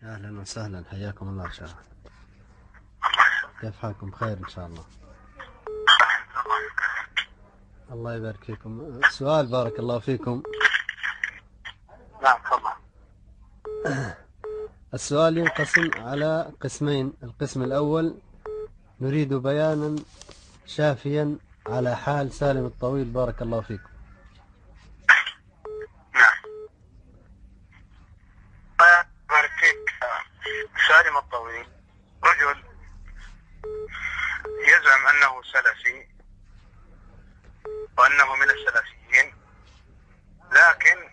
أهلا وسهلا، حياكم الله شاء. كيف حالكم؟ بخير إن شاء الله. الله يبارك فيكم. سؤال بارك الله فيكم. نعم تفضل. السؤال ينقسم على قسمين. القسم الأول نريد بيانا شافيا على حال سالم الطويل بارك الله فيكم. نعم بارك فيك. سالم الطويل رجل يزعم أنه سلفي وأنه من السلفيين، لكن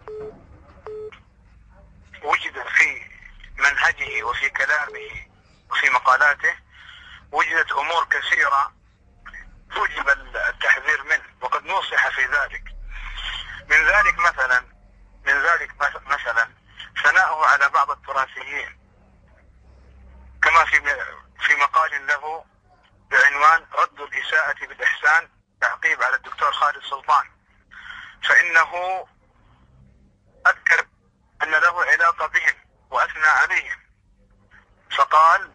وجد في منهجه وفي كلامه وفي مقالاته وجدت أمور كثيرة وجب التحذير منه، وقد نصح في ذلك. من ذلك مثلا ثناؤه على بعض التراثيين، كما في مقال له بعنوان رد الإساءة بالإحسان، تعقيب على الدكتور خالد سلطان، فإنه أذكر أن له علاقة بهم وأثنى عليهم، فقال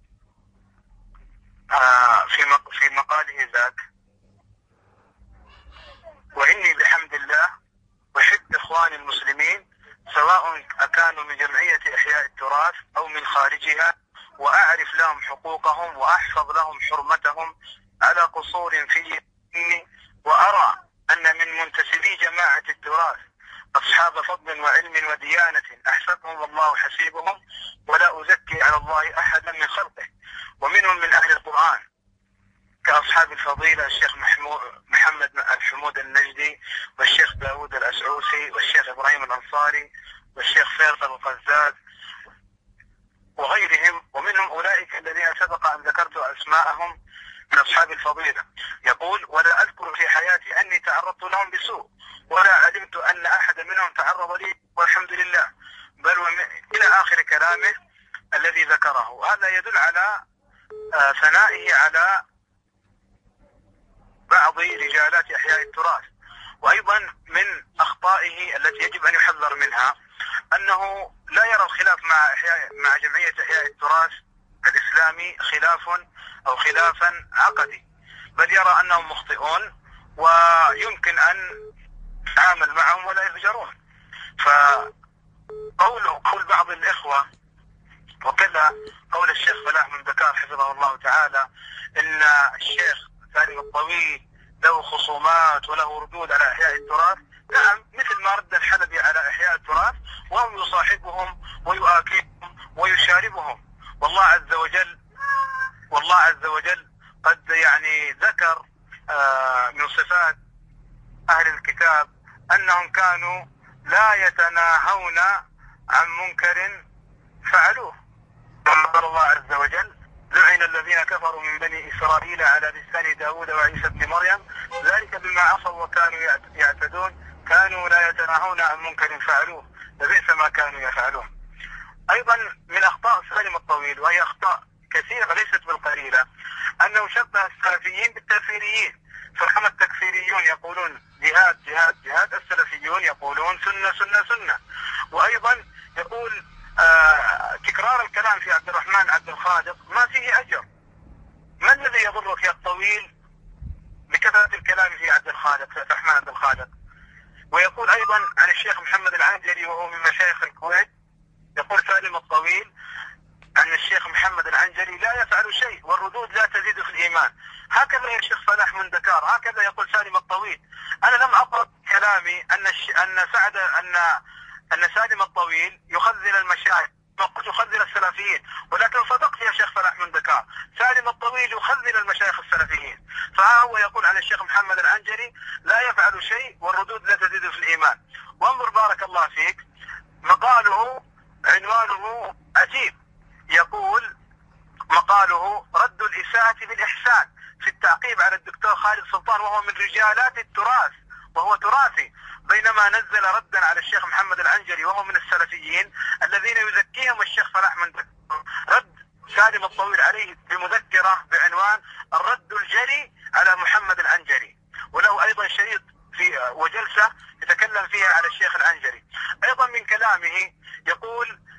في مقاله ذاك: وإني بحمد الله أحب إخواني المسلمين سواء أكانوا من جمعية إحياء التراث أو من خارجها، وأعرف لهم حقوقهم وأحفظ لهم حرمتهم على قصور في ديني، وأرى أن من منتسبي جماعة التراث أصحاب فضل وعلم وديانة أحسبهم والله حسيبهم، ولا أزكي على الله أحدا من خلقه، ومنهم من أهل القرآن كأصحاب الفضيلة الشيخ محمد الحمود النجدي، والشيخ داود الأسعوسي، والشيخ إبراهيم الأنصاري، والشيخ فيصل القزاز وغيرهم، ومنهم أولئك الذين سبق أن ذكرت أسماءهم من أصحاب الفضيلة. يقول: ولا أذكر في حياتي أني تعرضت لهم بسوء، ولا علمت أن أحد منهم تعرض لي، والحمد لله، بل إلى آخر كلامه الذي ذكره. هذا يدل على ثنائه على بعض رجالات إحياء التراث. وأيضا من أخطائه التي يجب أن يحذر منها أنه لا يرى الخلاف مع جمعية إحياء التراث الإسلامي خلافا عقدي، بل يرى أنهم مخطئون ويمكن أن نتعامل معهم ولا يفجرون. فقول بعض الإخوة وكذا قول الشيخ فلاح من دكار حفظه الله تعالى إن الشيخ سالم الطويل له خصومات وله ردود على إحياء التراث، نعم، مثل ما رد الحلبي على إحياء التراث، وهم يصاحبهم ويؤاكلهم ويشاربهم. والله عز وجل قد ذكر من صفات أهل الكتاب أنهم كانوا لا يتناهون عن منكر فعلوه. قال الله عز وجل: لعن الذين كفروا من بني إسرائيل على لسان داود وعيسى بن مريم ذلك بما عصوا وكانوا يعتدون كانوا لا يتناهون عن منكر فعلوه لبئس ما كانوا يفعلون. أيضا من أخطاء سالم الطويل، وهي أخطاء كثيرة ليست بالقليلة، أنه شبه السلفيين بالتكفيريين، فكما التكفيريون يقولون جهاد جهاد جهاد، السلفيون يقولون سنة سنة سنة. وأيضا يقول تكرار الكلام في عبد الرحمن عبد الخالق ما فيه أجر. ما الذي يضرك يا الطويل بكثرة الكلام في عبد الرحمن عبد الخالق؟ ويقول أيضا عن الشيخ محمد العنجلي وهو من مشايخ الكويت، يقول سالم الطويل عن الشيخ محمد العنجلي: لا يفعل شيء والردود لا تزيد في الإيمان. هكذا يا شيخ فلاح من دكار، هكذا يقول سالم الطويل. أنا لم أقرأ كلامي أن سالم الطويل يخذل المشايخ، يخذل السلفيين، ولكن صدقت يا شيخ فلاح من دكار، سالم الطويل يخذل المشايخ السلفيين. فها هو يقول عن الشيخ محمد العنجلي: لا يفعل شيء والردود لا تزيد في الإيمان. وانظر بارك الله فيك، مقاله عنوانه عجيب، يقول مقاله: رد الإساءة بالإحسان في التعقيب على الدكتور خالد سلطان، وهو من رجالات التراث وهو تراثي، بينما نزل ردا على الشيخ محمد العنجلي وهو من السلفيين الذين يزكيهم الشيخ فلاح من دكار. رد سالم الطويل عليه بمذكرة بعنوان الرد الجري على محمد العنجلي، وله أيضا شريط وجلسة يتكلم فيها على الشيخ العنجلي. أيضا من كلامه يقول: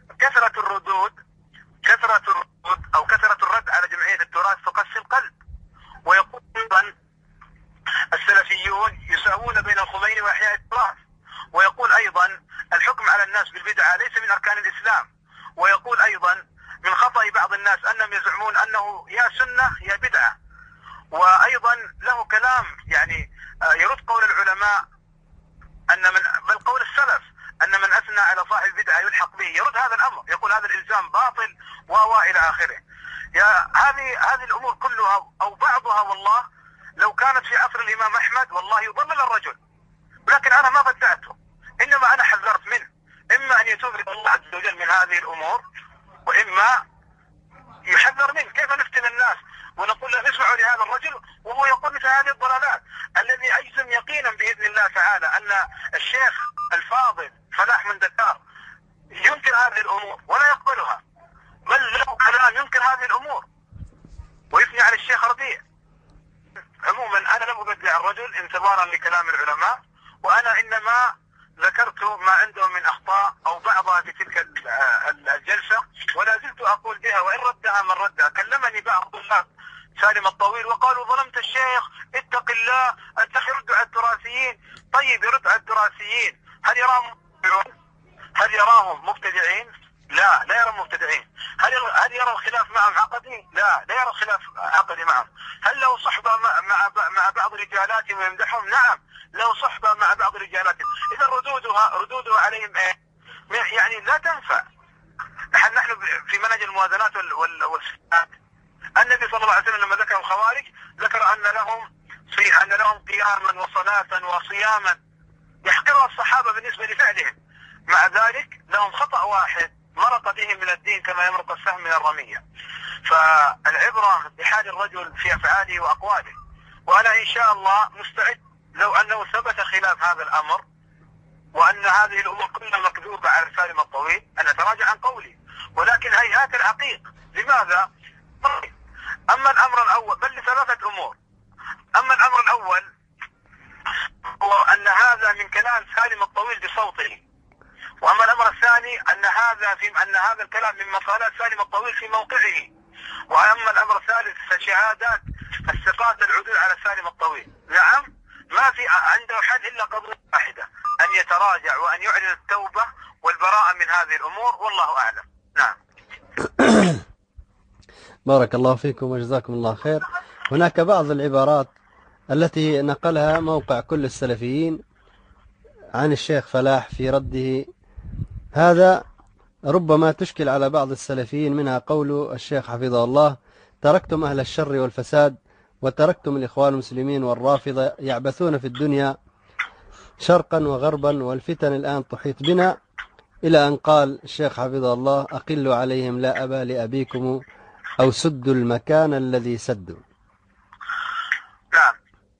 كثرة الردود أو كثرة الرد على جمعية التراث تقسي القلب. ويقول أيضا السلفيون يساوون بين الخميني وإحياء التراث. ويقول أيضا الحكم على الناس بالبدعة ليس من أركان الإسلام. ويقول أيضا من خطأ بعض الناس أنهم يزعمون أنه يا سنة يا بدعة. وأيضا له كلام يعني يرد قول العلماء بل قول السلف أن من أثنى على صاحب بدعة يلحق به، يرد هذا الأمر، يقول هذا الإلزام باطل إلى آخره. هذه الأمور كلها أو بعضها والله لو كانت في عصر الإمام أحمد والله يضلل الرجل، ولكن أنا ما بدأته، إنما أنا حذرت منه، إما أن يتوب إلى الله عز وجل من هذه الأمور وإما يحذر منه. كيف نفتن الناس ونقول له اسمعوا لهذا الرجل وهو يقول مثل هذه الضلالات، الذي أجزم يقينا بإذن الله تعالى أن الشيخ الفاضل فلاح من دكار ينكر هذه الأمور ولا يقبلها، بل له كلام ينكر هذه الأمور ويثني على الشيخ ربيع. عموما أنا لم أبدع الرجل انتظارا لكلام العلماء، وأنا إنما ذكرت ما عندهم من أخطاء أو بعضها في تلك الجلسة، ولا زلت أقول بها وإن ردها من ردها. كلمني بعض الناس سالم الطويل وقالوا ظلمت الشيخ، اتق الله، أنت يرد على التراثيين. طيب يرد على التراثيين، هل يراهم مبتدعين؟ لا يرى مبتدعين. هل يرى الخلاف معهم عقدي؟ لا يرى الخلاف عقدي معهم. هل له صحبة مع بعض رجالاتهم ويمدحهم؟ نعم له صحبة مع بعض رجالاتهم. إذا ردودها عليهم يعني لا تنفع. نحن في منهج الموازنات والصفات، النبي صلى الله عليه وسلم لما ذكر الخوارج ذكر أن لهم قياما وصلاة وصياما يحقرها الصحابة بالنسبة لفعلهم، مع ذلك لهم خطأ واحد مرق بهم من الدين كما يمرق السهم من الرمية. فالعبرة بحال الرجل في أفعاله وأقواله. وأنا إن شاء الله مستعد لو أنه ثبت خلاف هذا الأمر وأن هذه الأمور كلها مكذوبة على سالم الطويل أن أتراجع عن قولي، ولكن هيهات الحقيق. لماذا؟ أما الأمر الأول بل لثلاثة أمور. أما الأمر الأول هو أن هذا من كلام سالم الطويل بصوته، وأما الأمر الثاني أن هذا الكلام من مقالات سالم الطويل في موقعه، وأما الأمر الثالث فشهادات الثقات العدول على سالم الطويل. نعم ما في عنده حل إلا قضية واحدة، أن يتراجع وأن يعلن التوبة والبراءة من هذه الأمور، والله أعلم. نعم. بارك الله فيكم وجزاكم الله خير. هناك بعض العبارات التي نقلها موقع كل السلفيين عن الشيخ فلاح في رده، هذا ربما تشكل على بعض السلفيين، منها قول الشيخ حفظه الله: تركتم أهل الشر والفساد وتركتم الإخوان المسلمين والرافضة يعبثون في الدنيا شرقا وغربا والفتن الآن تحيط بنا، إلى أن قال الشيخ حفظه الله: أقلوا عليهم لا أبا لأبيكم أو سدوا المكان الذي سدوا. نعم.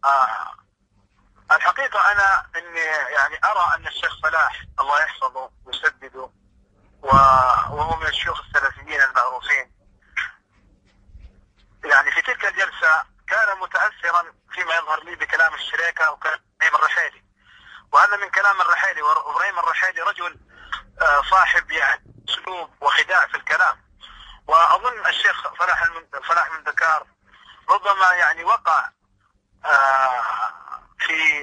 الحقيقة أنا إني يعني أرى أن الشيخ فلاح الله يحفظه ويسدده وهو من الشيوخ السلفيين المعروفين، يعني في تلك الجلسة كان متأثرا فيما يظهر لي بكلام الشريكة وكلام إبراهيم الرحيلي، وهذا من كلام الرحيلي. وإبراهيم الرحيلي رجل صاحب يعني أسلوب وخداع في الكلام، وأظن الشيخ فلاح من دكار ربما يعني وقع في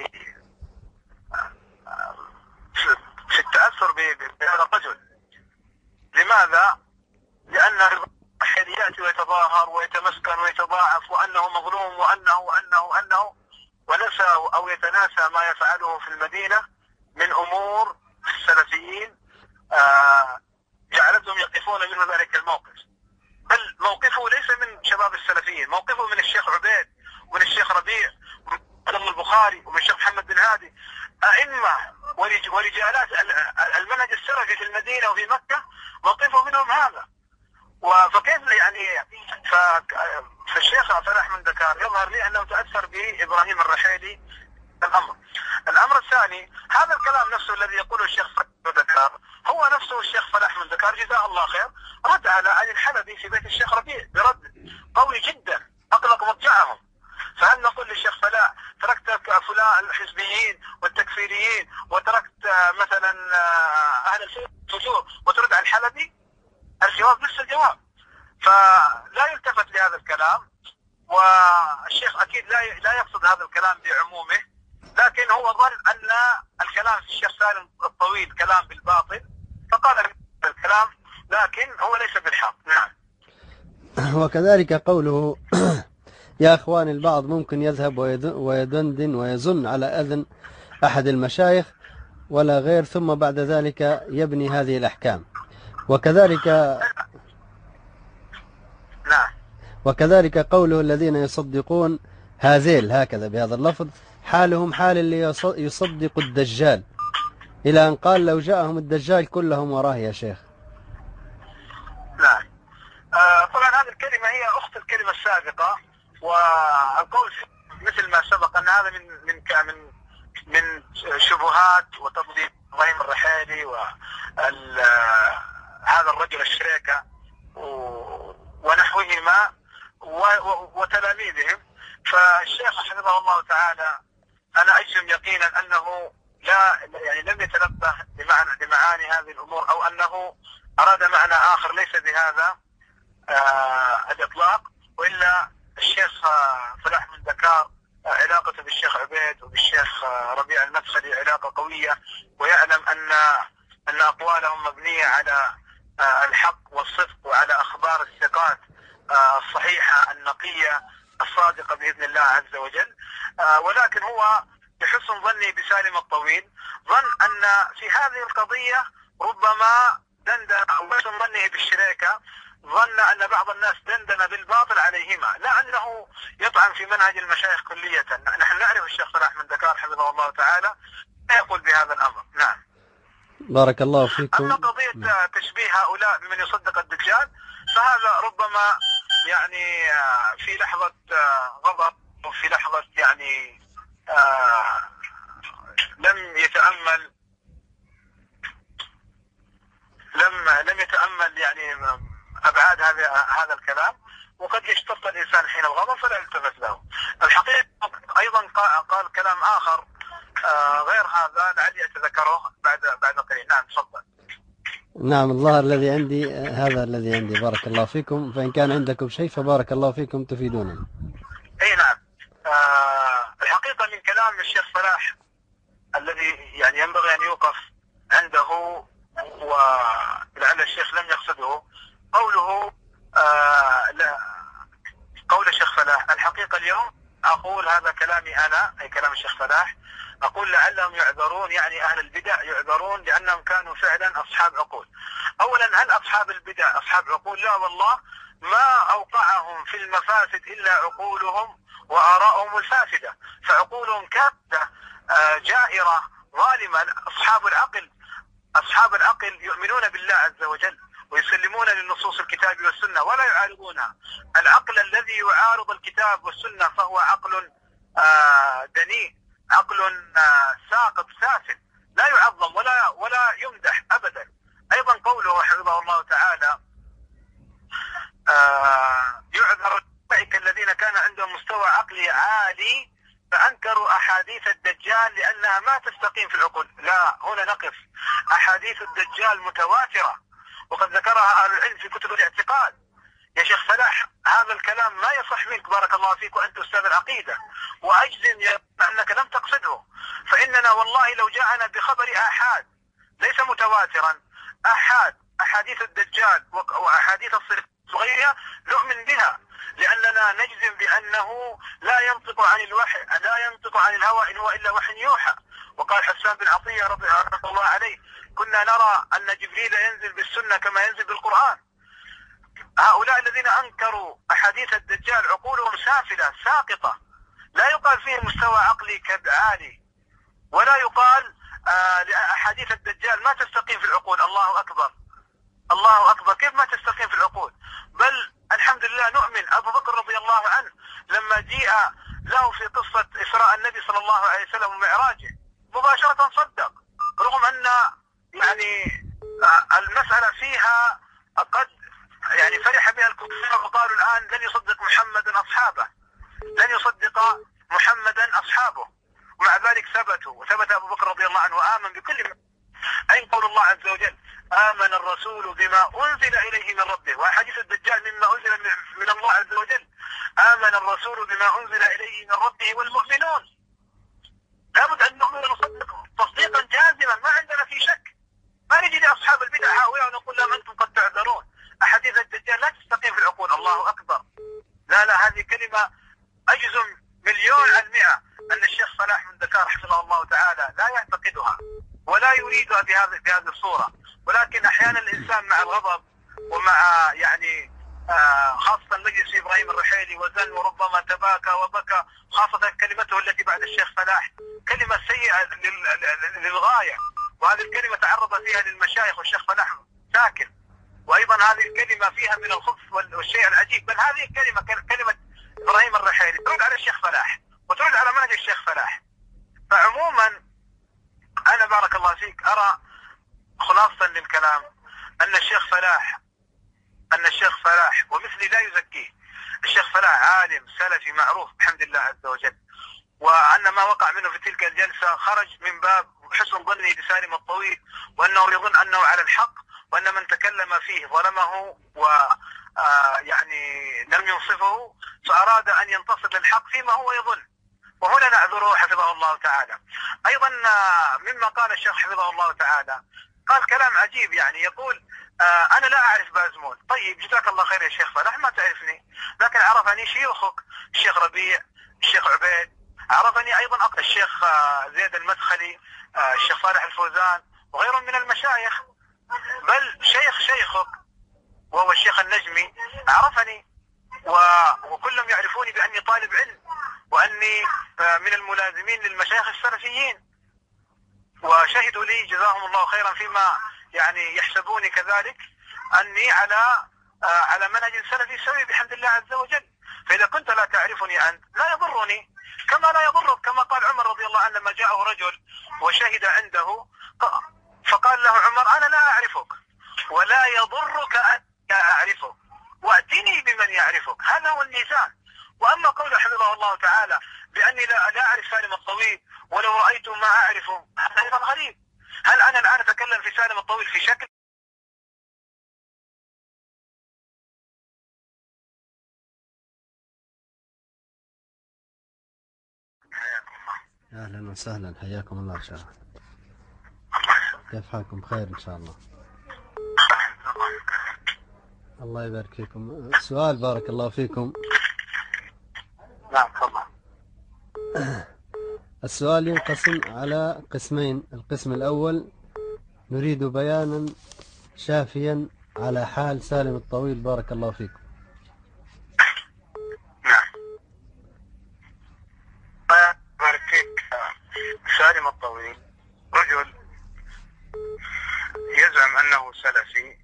التأثر بهذا الرجل. لماذا؟ لأن الرحيلي يأتي ويتظاهر ويتمسكن ويتضاعف وأنه مظلوم وأنه ونسى أو يتناسى ما يفعله في المدينة من أمور السلفيين جعلتهم يقفون منه ذلك الموقف. بل موقفه ليس من شباب السلفيين، موقفه من الشيخ عبيد ومن الشيخ ربيع ومن البخاري ومن الشيخ محمد بن هادي، أئمة ورجالات المنهج السلفي في المدينة وفي مكة، موقفه منهم هذا. فكيف يعني فالشيخ فلاح من دكار يظهر لي أنه تأثر بإبراهيم الرحيلي. الأمر الثاني، هذا الكلام نفسه الذي يقوله الشيخ فلاح من دكار هو نفسه الشيخ فلاح من دكار جزاه الله خير رد على علي الحلبي في بيت الشيخ ربيع برد قوي جدا أطلق مرجعهم. فهل نقول للشيخ فلاح تركت فلان الحزبيين والتكفيريين وتركت مثلا أهل الفجور وترد على الحلبي؟ الجواب نفس الجواب. فلا يلتفت لهذا الكلام، والشيخ أكيد لا يقصد هذا الكلام بعمومه، لكن هو ظن أن الكلام في الشيخ سالم الطويل كلام بالباطل، فقال الكلام لكن هو ليس بالحق. نعم. وكذلك قوله يا أخوان، البعض ممكن يذهب ويدندن ويزن على أذن أحد المشايخ ولا غير، ثم بعد ذلك يبني هذه الأحكام. وكذلك قوله الذين يصدقون هذيل، هكذا بهذا اللفظ، حالهم حال اللي يصدق الدجال، إلى أن قال لو جاءهم الدجال كلهم وراه يا شيخ. نعم. طبعا هذه الكلمة هي أخت الكلمة السابقة، والقول مثل ما سبق أن هذا من شبهات وتضليل إبراهيم الرحيلي وهذا الرجل الشريكة ونحوهما وتلاميذهم. فالشيخ حفظه الله تعالى أنا أجزم يقينا أنه لم يتنبه لمعاني هذه الأمور، أو أنه أراد معنى آخر ليس بهذا الإطلاق. وإلا الشيخ فلاح من دكار علاقته بالشيخ عبيد وبالشيخ ربيع المدخلي علاقة قوية، ويعلم أن أقوالهم مبنية على الحق والصدق وعلى أخبار الثقات الصحيحة النقية الصادقة بإذن الله عز وجل. ولكن هو بحسن ظني بسالم الطويل ظن أن في هذه القضية ربما دندن، أو بحسن ظنه بالشريكة ظن أن بعض الناس دندن بالباطل عليهما، لا أنه يطعن في منهج المشايخ كلية. نحن نعرف الشيخ فلاح من دكار حفظه الله تعالى لا يقول بهذا الأمر. نعم. بارك الله فيكم. أما قضية تشبيه هؤلاء بمن يصدق الدجال فهذا ربما يعني في لحظة غضب وفي لحظة يعني لم يتأمل يعني أبعاد هذا الكلام، وقد يشتط الإنسان حين الغضب فلا يلتفت له. الحقيقة أيضا قال كلام آخر غير هذا لعلي أتذكره بعد قليل. نعم تفضل. نعم، الظاهر الذي عندي هذا الذي عندي. بارك الله فيكم، فإن كان عندكم شيء فبارك الله فيكم تفيدوننا. أي نعم. الحقيقة من كلام الشيخ فلاح الذي يعني ينبغي أن يوقف عنده، ولعل الشيخ لم يقصده، قول الشيخ فلاح. الحقيقة اليوم أقول هذا كلامي أنا، أي كلام الشيخ فلاح، أقول لعلهم يعذرون، يعني أهل البدع يعذرون لأنهم كانوا فعلا أصحاب عقول. أولا، هل أصحاب البدع أصحاب عقول؟ لا والله، ما أوقعهم في المفاسد إلا عقولهم وآراءهم الفاسدة، فعقولهم كافة جائرة ظالمة. أصحاب العقل يؤمنون بالله عز وجل ويسلمون للنصوص الكتاب والسنة ولا يعارضونها. العقل الذي يعارض الكتاب والسنة فهو عقل دنيء، عقل ساقط سافل، لا يعظم ولا يمدح أبدا. أيضا قوله حفظه الله تعالى يعذر أولئك الذين كان عندهم مستوى عقلي عالي فأنكروا أحاديث الدجال لأنها ما تستقيم في العقول. لا، هنا نقف. أحاديث الدجال متواترة وقد ذكرها أهل العلم في كتب الاعتقاد. يا شيخ فلاح، هذا الكلام ما يصح منك بارك الله فيك، وأنت أستاذ العقيدة، وأجزم أنك لم تقصده. فإننا والله لو جاءنا بخبر آحاد ليس متواترا، أحاديث الدجال وأحاديث الصدق وغيرها نؤمن بها، لأننا نجزم بأنه لا ينطق عن الوحي، لا ينطق عن الهوى إن هو إلا وحي يوحى. وقال حسان بن عطية رضي الله عليه: كنا نرى أن جبريل ينزل بالسنة كما ينزل بالقرآن. هؤلاء الذين أنكروا أحاديث الدجال عقولهم سافلة ساقطة، لا يقال فيهم مستوى عقلي عالي، ولا يقال لأحاديث الدجال ما تستقيم في العقول. الله أكبر، الله أكبر، كيف ما تستقيم في العقول؟ بل الحمد لله نؤمن. أبو بكر رضي الله عنه لما جيء له في قصة إسراء النبي صلى الله عليه وسلم ومعراجه مباشرة صدق، رغم أن يعني المسألة فيها قد يعني فرح بها الكفار وقالوا الآن لن يصدق محمد أصحابه، لن يصدق محمدا أصحابه، ومع ذلك ثبت أبو بكر رضي الله عنه وآمن بكل ما. أين قول الله عز وجل: آمن الرسول بما أنزل إليه من ربه، وحديث الدجال مما أنزل من الله عز وجل. آمن الرسول بما أنزل إليه من ربه والمؤمنون. لابد أن نؤمن ونصدق تصديقا جازما، ما عندنا في شك. ما نجي لأصحاب البدع هؤلاء ونقول لهم أنتم قد تعذرون، أحاديث الدجال لا تستقيم في العقول. الله أكبر. لا هذه كلمة أجزم 1,000,000% أن الشيخ صلاح من دكار حفظه الله تعالى لا يعتقدها ولا يريدها بهذه الصورة. ولكن أحيانا الإنسان مع الغضب ومع يعني خاصة مجلس إبراهيم الرحيلي وزن وربما تباكى وبكى، خاصة كلمته التي بعد الشيخ صلاح كلمة سيئة للغاية، وهذه الكلمة تعرض فيها للمشايخ والشيخ صلاح ساكن. وأيضا هذه الكلمة فيها من الخبث والشيء العجيب. بل هذه الكلمة كلمة إبراهيم الرحيلي ترد على الشيخ صلاح وترد على منهج الشيخ صلاح. فعموما أنا بارك الله فيك أرى خلاصة للكلام أن الشيخ صلاح ومثلي لا يزكيه. الشيخ صلاح عالم سلفي معروف بحمد الله عز وجل، وأن ما وقع منه في تلك الجلسة خرج من باب حسن ظنه بسالم الطويل، وأنه يظن أنه على الحق، وأن من تكلم فيه ظلمه يعني لم ينصفه، فأراد أن ينتصر للحق فيما هو يظن، وهنا نعذره حفظه الله تعالى. أيضا مما قال الشيخ حفظه الله تعالى قال كلام عجيب، يعني يقول أنا لا أعرف بازمول. طيب جزاك الله خير يا شيخ صلاح، ما تعرفني، لكن عرفني شيوخك الشيخ ربيع، الشيخ عبيد، عرفني أيضا الشيخ زيد المدخلي، الشيخ صالح الفوزان وغيرهم من المشايخ، بل شيخك وهو الشيخ النجمي عرفني، وكلهم يعرفوني بأني طالب علم، وأني من الملازمين للمشايخ السلفيين، وشهدوا لي جزاهم الله خيرا فيما يعني يحسبوني كذلك أني على منهج سلفي سوي بحمد الله عز وجل. فإذا كنت لا تعرفني أنت لا يضرني كما لا يضرك، كما قال عمر رضي الله عنه لما جاءه رجل وشهد عنده فقال له عمر أنا لا أعرفك ولا يضرك أن أعرفك، وأتني بمن يعرفك. هذا هو الميزان. وأما قول حفظه الله تعالى بأني لا أعرف سالم الطويل ولو رأيت ما أعرفه، هذا أيضا غريب. هل أنا الآن أتكلم في سالم الطويل في شكل أهلا وسهلا، حياكم الله. إن شاء الله كيف حالكم؟ بخير إن شاء الله. الله يبارك فيكم. سؤال بارك الله فيكم. نعم تفضل. السؤال ينقسم على قسمين. القسم الأول نريد بيانا شافيا على حال سالم الطويل بارك الله فيكم. سالم الطويل رجل يزعم أنه سلفي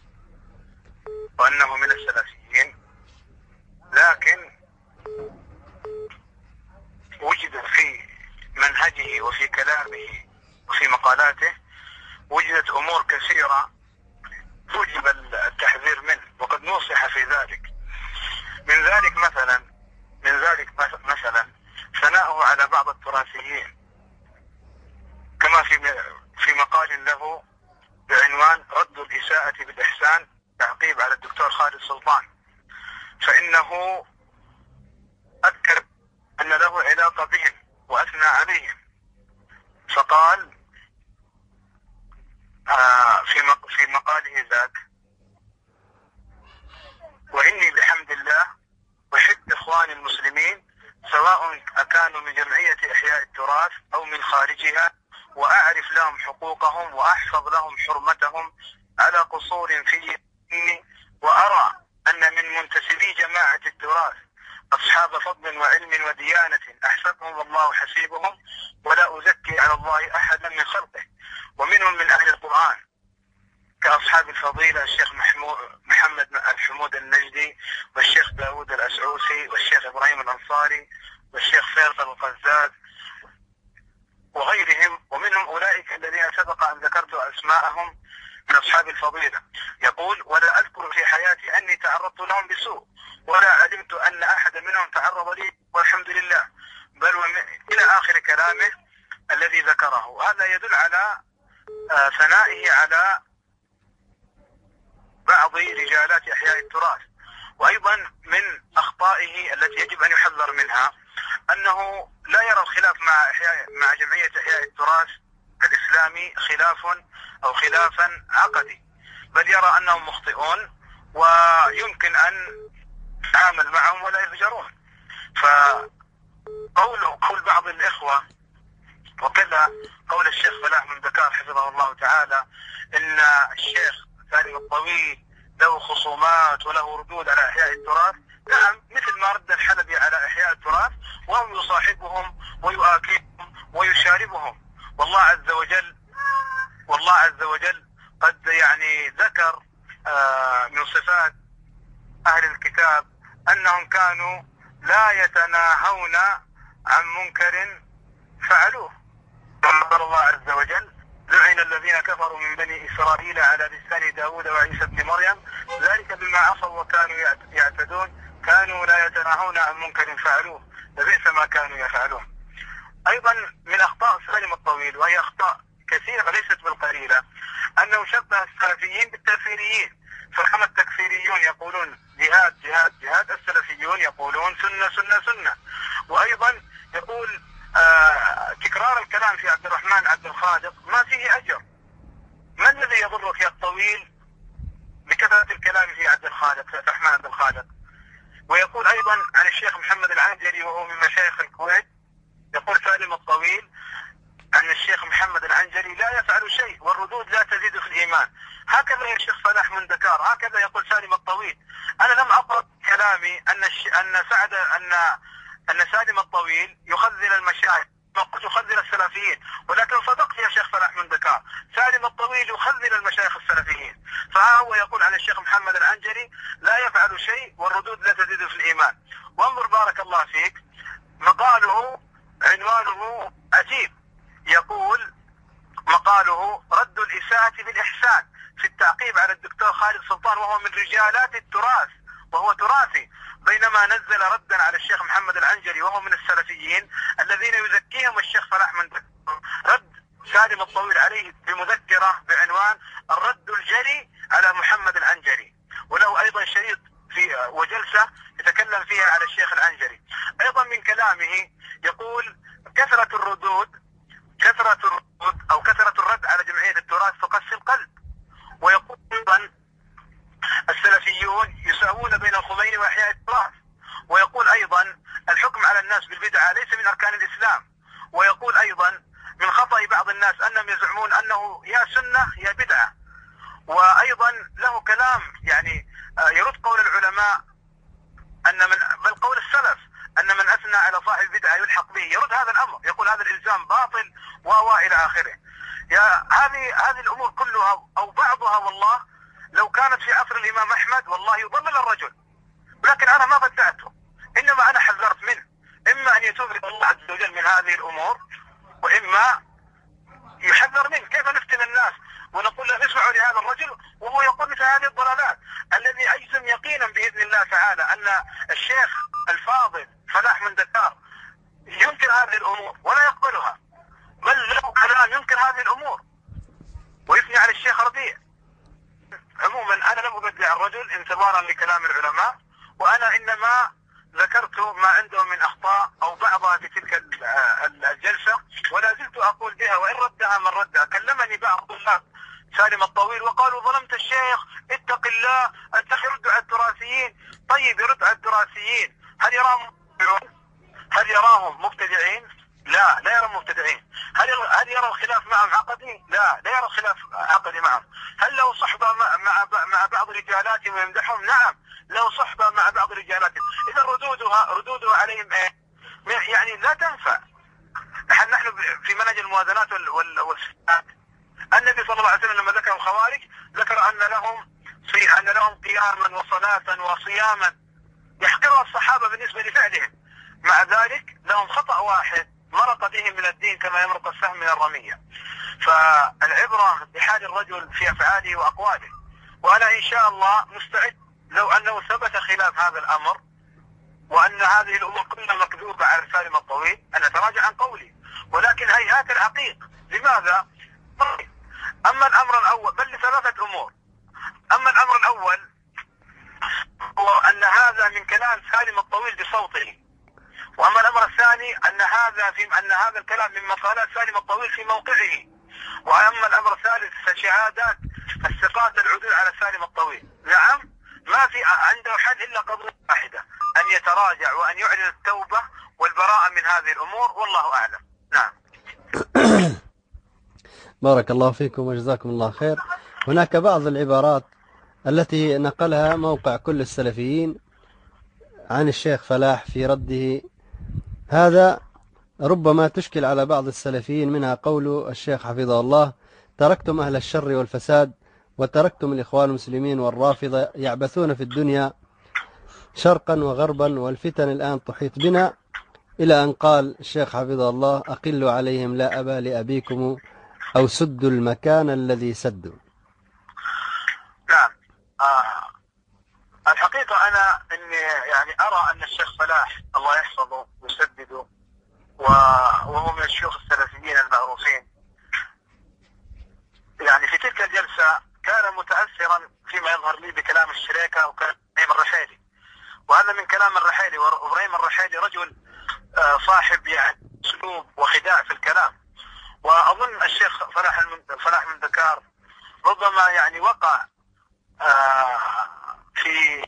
وأنه من السلفيين، لكن وجد في منهجه وفي كلامه وفي مقالاته وجدت أمور كثيرة وجب التحذير منه، وقد نصح في ذلك. من ذلك مثلا ثناؤه على بعض التراثيين، كما في مقال له بعنوان رد الإساءة بالإحسان، تعقيب على الدكتور خالد سلطان، فإنه أذكر أن له علاقة بهم وأثنى عليهم، فقال في مقاله ذاك: وإني بحمد الله أحب إخواني المسلمين سواء أكانوا من جمعية إحياء التراث أو من خارجها، وأعرف لهم حقوقهم وأحفظ لهم حرمتهم على قصور في ديني، وأرى أن من منتسبي جماعة التراث أصحاب فضل وعلم وديانة أحسبهم الله حسيبهم، ولا أزكي على الله أحدا من خلقه، ومنهم من أهل القرآن كأصحاب الفضيلة الشيخ محمد الحمود النجدي، والشيخ داود الأسعوسي، والشيخ إبراهيم الأنصاري، والشيخ فيصل القزاز وغيرهم، ومنهم أولئك الذين سبق أن ذكرت أسماءهم من أصحاب الفضيلة. يقول: ولا أذكر في حياتي أني تعرضت لهم بسوء، ولا علمت أن أحد منهم تعرض لي، والحمد لله، بل إلى آخر كلامه الذي ذكره. هذا يدل على ثنائه على بعض رجالات إحياء التراث. وأيضا من أخطائه التي يجب أن يحذر منها أنه لا يرى الخلاف مع جمعية إحياء التراث الإسلامي خلافا عقدي، بل يرى أنهم مخطئون ويمكن أن يتعامل معهم ولا يفجرون. فقول بعض الإخوة وكذا قول الشيخ فلاح من دكار حفظه الله تعالى إن الشيخ سالم الطويل له خصومات وله ردود على إحياء التراث، نعم، مثل ما رد الحلبي على إحياء التراث وهم يصاحبهم ويؤاكلهم ويشاربهم. والله عز وجل قد ذكر من صفات أهل الكتاب أنهم كانوا لا يتناهون عن منكر فعلوه. قال الله عز وجل: لعن الذين كفروا من بني إسرائيل على لسان داود وعيسى بن مريم ذلك بما عصوا وكانوا يعتدون كانوا لا يتناهون عن منكر فعلوه لبئس ما كانوا يفعلون. أيضا من أخطاء سالم الطويل، وهي أخطاء كثيرة ليست بالقليلة، أنه شبه السلفيين بالتكفيريين، فكما التكفيريون يقولون جهاد جهاد جهاد، السلفيون يقولون سنة سنة سنة. وأيضا يقول تكرار الكلام في عبد الرحمن عبد الخالق ما فيه أجر. ما الذي يضرك يا الطويل بكثرة الكلام في عبد الرحمن عبد الخالق؟ ويقول أيضا عن الشيخ محمد العنجري وهو من مشايخ الكويت، يقول سالم الطويل عن الشيخ محمد العنجري: لا يفعل شيء والردود لا تزيد في الإيمان. هكذا يا شيخ فلاح من دكار، هكذا يقول سالم الطويل. أنا لم أقرأ كلامي أن سالم الطويل يخذل المشايخ يخذل السلفيين، ولكن صدقت يا شيخ فلاح من دكار، سالم الطويل يخذل المشايخ السلفيين. فهو يقول عن الشيخ محمد العنجري: لا يفعل شيء والردود لا تزيد في الإيمان. وانظر بارك الله فيك، مقاله عنوانه عجيب، يقول مقاله: رد الإساءة بالإحسان في التعقيب على الدكتور خالد سلطان وهو من رجالات التراث وهو تراثي، بينما نزل ردا على الشيخ محمد العنجري وهو من السلفيين الذين يزكيهم الشيخ فلاح من دكار. رد سالم الطويل عليه بمذكرة بعنوان الرد الجري على محمد العنجري، وله أيضا شريط وجلسة يتكلم فيها على الشيخ العنجري. أيضا من كلامه يقول: كثرة الردود أو كثرة الرد على جمعية التراث تقسي القلب. ويقول أيضا: السلفيون يساوون بين الخميني وإحياء التراث. ويقول أيضا: الحكم على الناس بالبدعة ليس من أركان الإسلام. ويقول أيضا: من خطأ بعض الناس أنهم يزعمون أنه يا سنة يا بدعة. وأيضا له كلام يرد قول العلماء بل قول السلف أن من أثنى على صاحب بدعة يلحق به، يرد هذا الأمر، يقول هذا الإلزام باطل إلى آخره. هذه الأمور كلها أو بعضها والله لو كانت في عصر الإمام أحمد والله يضلل الرجل، ولكن أنا ما بدعته، إنما أنا حذرت منه، إما أن يتوب إلى الله عز وجل من هذه الأمور وإما يحذر منه. كيف نفتن الناس ونقول له اسمعوا لهذا الرجل وهو يقول مثل هذه الضلالات، الذي أجزم يقينا بإذن الله تعالى أن الشيخ الفاضل فلاح من دكار ينكر هذه الأمور ولا يقبلها، بل له كلام ينكر هذه الأمور ويثني على الشيخ ربيع. عموما أنا لم أبدع الرجل انتظارا لكلام العلماء، وأنا إنما ذكرت ما عندهم من أخطاء أو بعضها في تلك الجلسة، ولا زلت أقول بها وإن ردها من ردها. كلمني بعض الناس سالم الطويل وقالوا: ظلمت الشيخ، اتق الله، أنت يرد على التراثيين. طيب يرد على التراثيين، هل يراهم مبتدعين؟ لا يرى مبتدعين. هل يرى الخلاف معهم عقدي؟ لا يرى الخلاف عقدي معهم. هل له صحبة مع بعض رجالاتهم ويمدحهم؟ نعم له صحبة مع بعض رجالاتهم. إذا ردودها عليهم لا تنفع. نحن في منهج الموازنات والسنات. النبي صلى الله عليه وسلم لما ذكر الخوارج ذكر أن لهم قياما وصلاة وصياما يحقرها الصحابة بالنسبة لفعلهم، مع ذلك لهم خطأ واحد مرق بهم من الدين كما يمرق السهم من الرمية. فالعبرة بحال الرجل في أفعاله وأقواله. وأنا إن شاء الله مستعد لو أنه ثبت خلاف هذا الأمر وأن هذه الأمور كلها مكذوبة على سالم الطويل أن أتراجع عن قولي، ولكن هيهات العقيق. لماذا؟ أما الأمر الأول بل لثلاثة أمور. أما الأمر الأول هو أن هذا من كلام سالم الطويل بصوته، وأما الأمر الثاني أن هذا الكلام من مقالات سالم الطويل في موقعه، وأما الأمر الثالث فشهادات الثقات العدول على سالم الطويل. نعم، ما في عنده حل إلا قضية واحدة، أن يتراجع وأن يعلن التوبة والبراءة من هذه الأمور، والله أعلم. نعم. بارك الله فيكم وجزاكم الله خير. هناك بعض العبارات التي نقلها موقع كل السلفيين عن الشيخ فلاح في رده، هذا ربما تشكل على بعض السلفيين، منها قول الشيخ حفظه الله: تركتم أهل الشر والفساد وتركتم الإخوان المسلمين والرافضة يعبثون في الدنيا شرقا وغربا والفتن الآن تحيط بنا، إلى أن قال الشيخ حفظه الله: أقلوا عليهم لا أبا لأبيكم أو سدوا المكان الذي سدوا. نعم. الحقيقة أنا إني يعني أرى أن الشيخ فلاح الله يحفظه ويسدده وهو من الشيوخ السلفيين المعروفين، يعني في تلك الجلسة كان متأثرا فيما يظهر لي بكلام الشريكة وكلام إبراهيم الرحيلي، وهذا من كلام الرحيلي، وإبراهيم الرحيلي رجل صاحب يعني أسلوب وخداع في الكلام، وأظن الشيخ فلاح من ذكار ربما يعني وقع في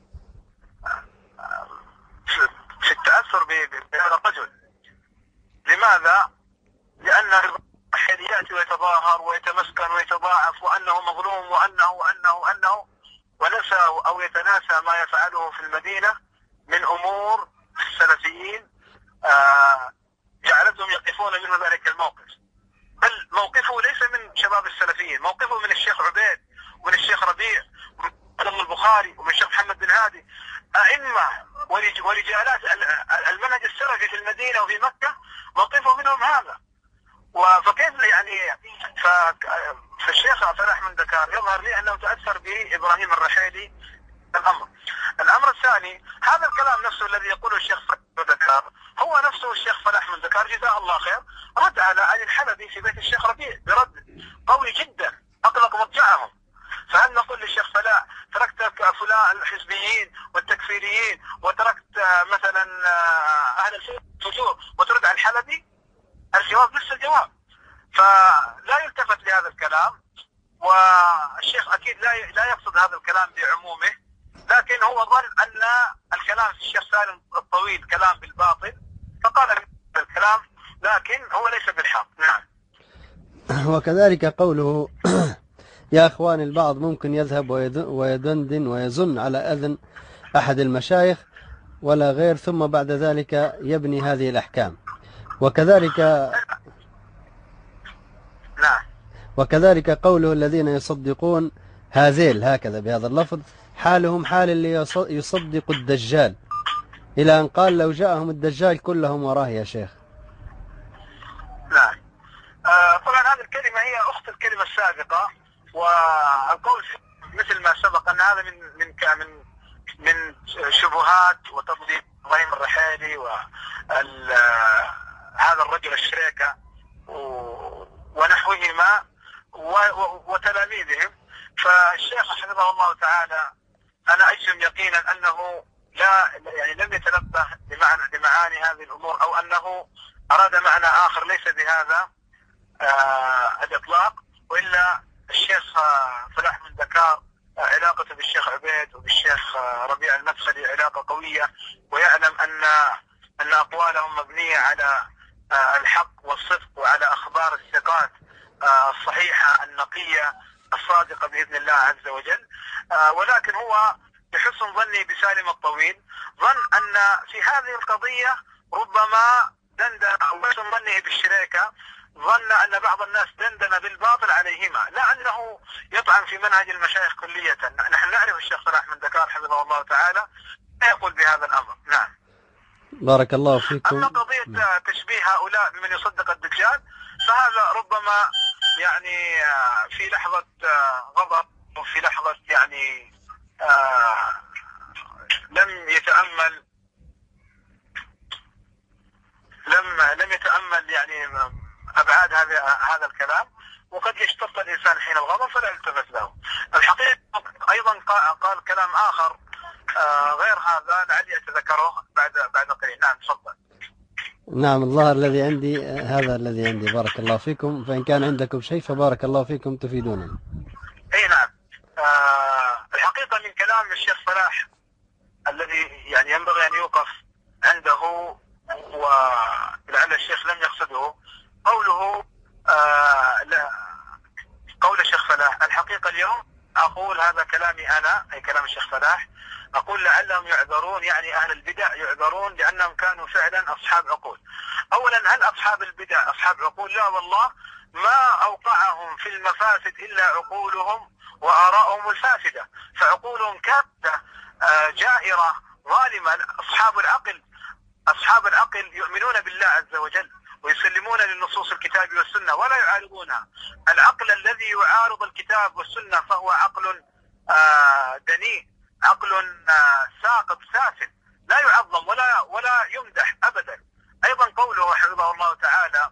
التأثر بهذا الرجل. لماذا؟ لأن الرحيلي يأتي ويتظاهر ويتمسكن ويتضاعف وأنه مظلوم وأنه ونسى أو يتناسى ما يفعله في المدينة من أمور السلفيين جعلتهم يقفون منه ذلك الموقف. بل موقفه ليس من شباب السلفيين، موقفه من الشيخ عبيد ومن الشيخ ربيع ومن البخاري ومن الشيخ محمد بن هادي، أئمة ورجالات المنهج السلفي في المدينة وفي مكة، موقفه منهم هذا. فكيف يعني فالشيخ فلاح من ذكار يظهر لي أنه تأثر بإبراهيم الرحيلي. الأمر الثاني، هذا الكلام نفسه الذي يقوله الشيخ فلاح من ذكار هو نفسه الشيخ فلاح من ذكار جزاه الله خير رد على علي الحلبي في بيت الشيخ ربيع برد قوي جدا أطلق مضجعهم. فهل نقول للشيخ فلاح تركت فلان الحزبيين والتكفيريين وتركت مثلا أهل الفجور وترد على الحلبي؟ الجواب نفس الجواب. فلا يلتفت لهذا الكلام، والشيخ أكيد لا يقصد هذا الكلام بعمومه، لكن هو ظن أن الكلام في الشيخ سالم الطويل كلام بالباطل فقال الكلام، لكن هو ليس بالحق. نعم. وكذلك قوله: يا أخوان البعض ممكن يذهب ويدندن ويزن على أذن أحد المشايخ ولا غير، ثم بعد ذلك يبني هذه الأحكام. وكذلك قوله: الذين يصدقون هذيل، هكذا بهذا اللفظ، حالهم حال اللي يصدق الدجال، إلى أن قال: لو جاءهم الدجال كلهم وراه يا شيخ. نعم. طبعا هذه الكلمة هي أخت الكلمة السابقة، والقول مثل ما سبق أن هذا من شبهات وتضليل إبراهيم الرحيلي وهذا الرجل الشريكة ونحوهما وتلاميذهم. فالشيخ حفظه الله تعالى أنا أجزم يقينا أنه لم يتنبه لمعاني هذه الأمور، أو أنه أراد معنى آخر ليس بهذا الإطلاق. وإلا الشيخ فلاح من ذكار علاقته بالشيخ عبيد وبالشيخ ربيع المدخلي علاقة قوية، ويعلم أن أقوالهم مبنية على الحق والصدق وعلى أخبار الثقات الصحيحة النقية الصادقة بإذن الله عز وجل. ولكن هو بحسن ظني بسالم الطويل ظن أن في هذه القضية ربما دندن، أو بحسن ظنه بالشريكة ظن أن بعض الناس دندن بالباطل عليهما، لا أنه يطعن في منهج المشايخ كلية. نحن نعرف الشيخ فلاح من ذكار حفظه الله تعالى لا يقول بهذا الأمر. نعم. بارك الله فيكم. أما قضية تشبيه هؤلاء بمن يصدق الدجال فهذا ربما يعني في لحظة غضب وفي لحظة يعني لم يتأمل يعني أبعاد هذا الكلام، وقد يشتط الإنسان حين الغضب فلا يلتفت له. الحقيقة أيضا قال كلام آخر غير هذا لعلي أتذكره بعد قليل. نعم تفضل. نعم، الظاهر الذي عندي هذا الذي عندي. بارك الله فيكم، فإن كان عندكم شيء فبارك الله فيكم تفيدوننا. أي نعم. الحقيقة من كلام الشيخ صلاح الذي يعني ينبغي أن يوقف عنده، ولعل الشيخ لم يقصده، قوله قول الشيخ فلاح. الحقيقة اليوم أقول هذا كلامي أنا، أي كلام الشيخ فلاح، أقول لعلهم يعذرون، يعني أهل البدع يعذرون لأنهم كانوا فعلا أصحاب عقول. أولا، هل أصحاب البدع أصحاب عقول؟ لا والله، ما أوقعهم في المفاسد إلا عقولهم وآراءهم الفاسدة، فعقولهم كافة جائرة ظالمة. أصحاب العقل يؤمنون بالله عز وجل ويسلمون للنصوص الكتاب والسنة ولا يعارضونها. العقل الذي يعارض الكتاب والسنة فهو عقل دنيء، عقل ساقط سافل، لا يعظم ولا يمدح أبدا. أيضا قوله حفظه الله تعالى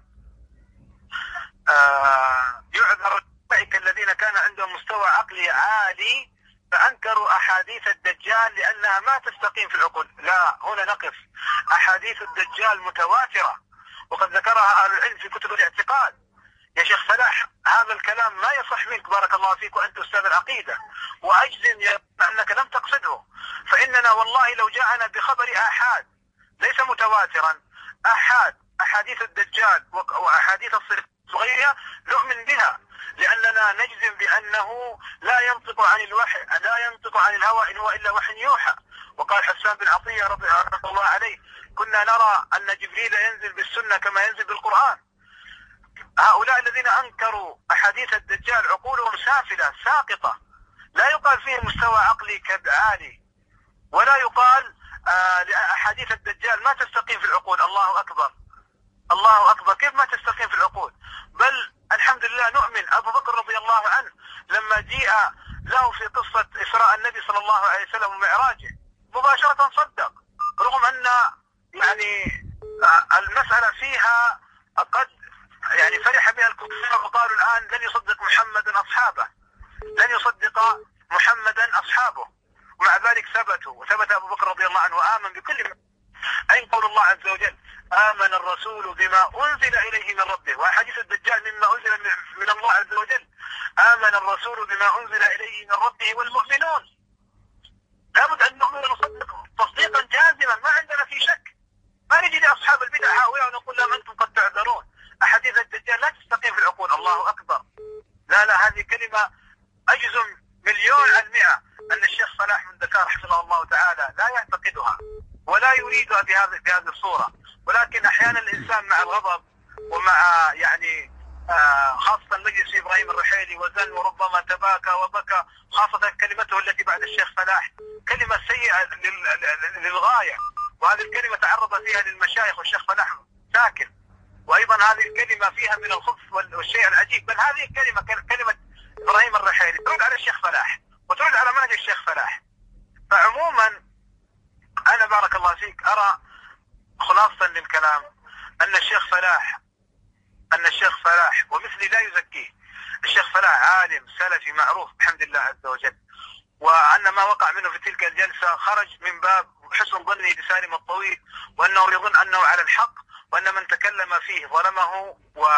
يعذر أولئك الذين كان عندهم مستوى عقلي عالي فأنكروا أحاديث الدجال لأنها ما تستقيم في العقول. لا، هنا نقف. أحاديث الدجال متواترة وقد ذكرها أهل العلم في كتب الاعتقاد. يا شيخ فلاح، هذا الكلام ما يصح منك، بارك الله فيك، وأنت أستاذ العقيدة، وأجزم أنك لم تقصده. فإننا والله لو جاءنا بخبر آحاد ليس متواترا، أحاديث الدجال وأحاديث الصغيرة نؤمن بها، لأننا نجزم بأنه لا ينطق عن الوحي، لا ينطق عن الهوى إن هو إلا وحي يوحى. وقال حسان بن عطية رضي الله عليه: كنا نرى أن جبريل ينزل بالسنة كما ينزل بالقرآن. هؤلاء الذين أنكروا أحاديث الدجال عقولهم سافلة ساقطة، لا يقال فيه مستوى عقلي عالي، ولا يقال لأحاديث الدجال ما تستقيم في العقول. الله أكبر، الله أكبر، كيف ما تستقيم في العقول؟ بل الحمد لله نؤمن. أبو بكر رضي الله عنه لما جيء له في قصة إسراء النبي صلى الله عليه وسلم ومعراجه مباشرة صدق، رغم أن يعني المسألة فيها قد يعني فرح بها الكفار وقالوا الآن لن يصدق محمدا أصحابه، لن يصدق محمدا أصحابه، ومع ذلك وثبت أبو بكر رضي الله عنه وآمن بكل ما. أين قول الله عز وجل: آمن الرسول بما أنزل إليه من ربه، وحديث الدجال مما أنزل من الله عز وجل. آمن الرسول بما أنزل إليه من ربه والمؤمنون. لابد أن نؤمن ونصدق تصديقا جازما، ما عندنا في شك. ما نجي لأصحاب البدع هؤلاء ونقول لهم أنتم قد تعذرون، أحاديث الدجال لا تستقيم في العقول. الله أكبر. لا، هذه كلمة أجزم 1,000,000% أن الشيخ صلاح من دكار حفظه الله تعالى لا يعتقدها ولا يريدها بهذه الصورة. ولكن أحيانا الإنسان مع الغضب ومع يعني خاصة مجلس إبراهيم الرحيلي وزن وربما تباكى وبكى، خاصة كلمته التي بعد الشيخ صلاح كلمة سيئة للغاية، وهذه الكلمة تعرض فيها للمشايخ والشيخ صلاح ساكن، وأيضا هذه الكلمة فيها من الخبث والشيء العجيب. بل هذه الكلمة كلمة إبراهيم الرحيلي ترد على الشيخ صلاح وترد على منهج الشيخ صلاح. فعموما أنا بارك الله فيك أرى خلاصة للكلام أن الشيخ صلاح ومثلي لا يزكيه. الشيخ صلاح عالم سلفي معروف بحمد الله عز وجل، وأن ما وقع منه في تلك الجلسة خرج من باب حسن ظنه بسالم الطويل، وأنه يظن أنه على الحق، وأن من تكلم فيه ظلمه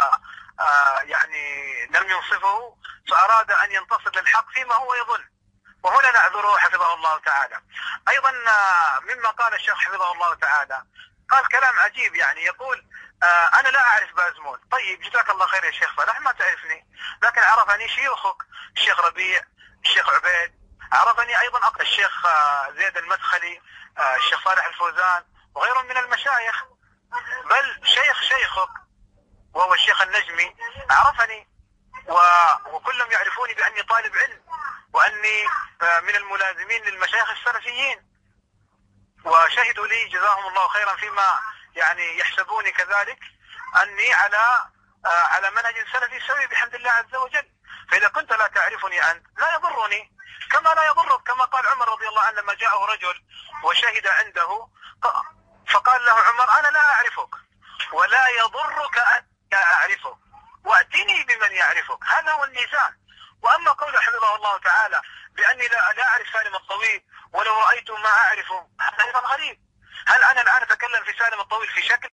يعني لم ينصفه، فأراد أن ينتصر للحق فيما هو يظن، وهنا نعذره حفظه الله تعالى. أيضا مما قال الشيخ حفظه الله تعالى قال كلام عجيب، يعني يقول أنا لا أعرف بازمون. طيب جزاك الله خير يا شيخ صلاح، ما تعرفني، لكن عرفني شيوخك، الشيخ ربيع، الشيخ عبيد، عرفني أيضا الشيخ زيد المدخلي، الشيخ صالح الفوزان وغيرهم من المشايخ، بل شيخك وهو الشيخ النجمي عرفني، وكلهم يعرفوني بأني طالب علم وأني من الملازمين للمشايخ السلفيين، وشهدوا لي جزاهم الله خيرا فيما يعني يحسبوني كذلك أني على منهج سلفي سوي بحمد الله عز وجل. فإذا كنت لا تعرفني أنت لا يضرني كما لا يضرك، كما قال عمر رضي الله عنه لما جاءه رجل وشهد عنده فقال له عمر: أنا لا أعرفك ولا يضرك أن أعرفك، وأتني بمن يعرفك. هذا هو الميزان. وأما قول حفظه حفظه الله تعالى بأني لا أعرف سالم الطويل ولو رأيت ما أعرفه، هذا أيضا غريب. هل أنا الآن أتكلم في سالم الطويل في شكل